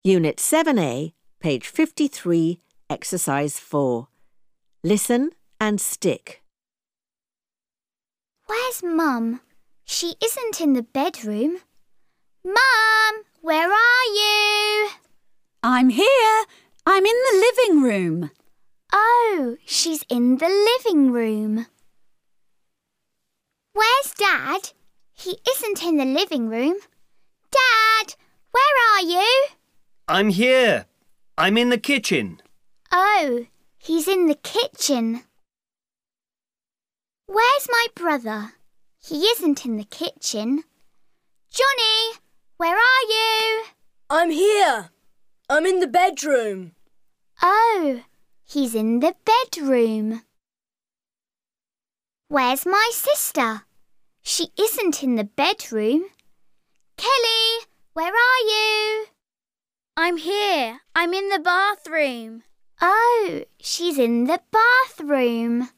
Unit 7A, page 53, exercise 4. Listen and stick. Where's Mum? She isn't in the bedroom. Mum, where are you? I'm here. I'm in the living room. Oh, she's in the living room. Where's Dad? He isn't in the living room. Dad, where are you? I'm here. I'm in the kitchen. Oh, he's in the kitchen. Where's my brother? He isn't in the kitchen. Johnny, where are you? I'm here. I'm in the bedroom. Oh, he's in the bedroom. Where's my sister? She isn't in the bedroom. Kelly, where are you? I'm here. I'm in the bathroom. Oh, she's in the bathroom.